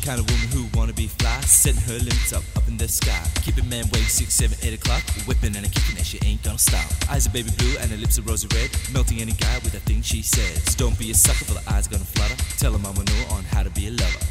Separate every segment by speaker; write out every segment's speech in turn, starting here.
Speaker 1: kind of woman who wanna be fly, setting her limits up in the sky. Keeping man wait 6, 7, 8 o'clock, whipping and a kicking and she ain't gonna stop. Eyes are baby blue and her lips are rosy red, melting any guy with that thing she says. Don't be a sucker for the eyes gonna flutter. Tell her mama know on how to be a lover.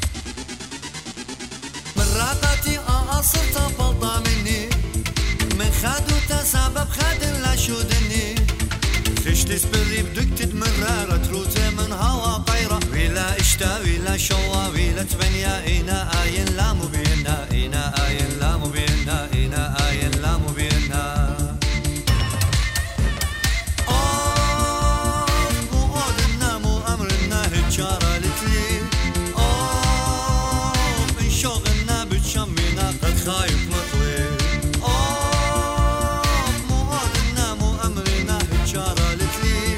Speaker 2: مراتي أصرت بلطة مني من خادو تسبب خادم لا شودني خشت سبري بدك تدمرر تروته من هوا طيرة ولا اشتا ولا شوا ولا تبنيا إنا آين لا مبينا إنا آين لا مبينا إنا آين لا مبينا مؤدنا مو أمرنا هجارة لتلي من شغلنا بتشمينا قد خايف مطلي مؤدنا مو أمرنا هجارة لتلي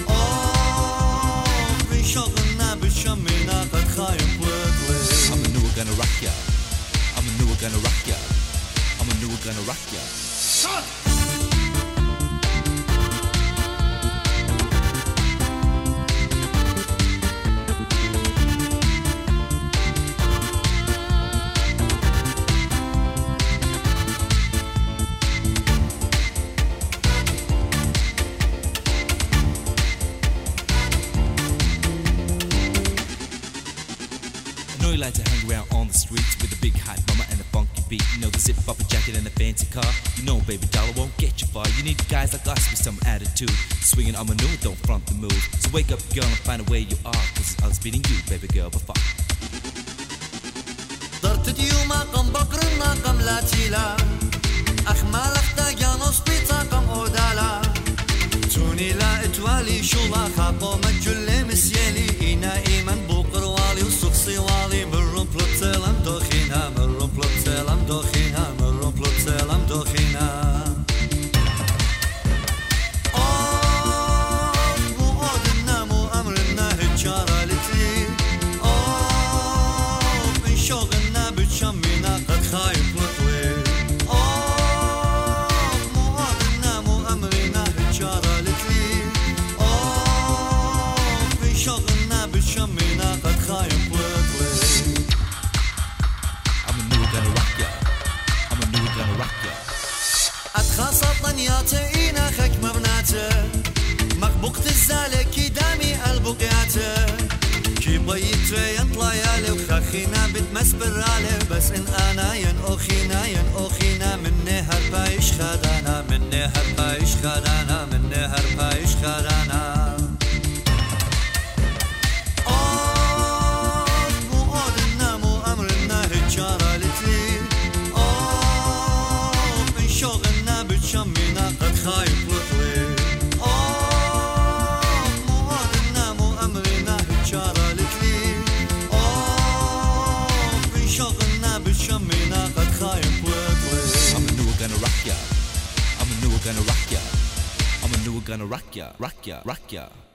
Speaker 2: من شغلنا بتشمينا قد خايف مطلي
Speaker 1: I'm a new gonna rock ya. I'm a new gonna rock ya. I'm a new gonna rock ya. You like to hang around on the streets with a big hot mama and a funky beat. You know the zip up a jacket and a fancy car. You know baby dollar won't get you far. You need guys like us with some attitude. Swinging on manure, don't front the move. So wake up girl and find a way you are, cause I was beating you baby girl before.
Speaker 2: ضرت يوما قم بقرنا قم لا تيلا أخمال اختاقانوس بيتا قم أودالا توني لا اتوالي شولا خاقو مجل مسيالي إنا إيمان بوقر والي وصفصي والي مرم بلوتسلم دوخينا مرم بلوتسلم دوخينا مرم بلوتسلم دوخينا مؤدنا مو أمرنا هجارة لتلي من شغلنا بتشمينا قد خايف مطوي مؤدنا مو أمرنا هجارة لتلي من شغلنا بتشمينا قد خايف مطوي
Speaker 1: I'm a new gonna rock ya. I'm a new gonna rock ya.
Speaker 2: أتخاصة طنياته إينا خك مبناته مخبوقة الزالة دامي البقياته كي بيته يطلع يالي وخاخينا بتمسبر عليه بس إن أنا ين أخينا من نهر بايش خدانا من نهر بايش خدانا من نهر بايش خدانا مؤدنا مو أمرنا هجارة لتلي من شغلنا بتشمينا قد خايف وطلي مؤدنا مو أمرنا هجارة لتلي من شغلنا بتشمينا قد خايف وطلي
Speaker 1: I'm a new gonna rock ya. I'm a new gonna rock ya. I'm a new gonna rock ya. Rock ya. Rock ya.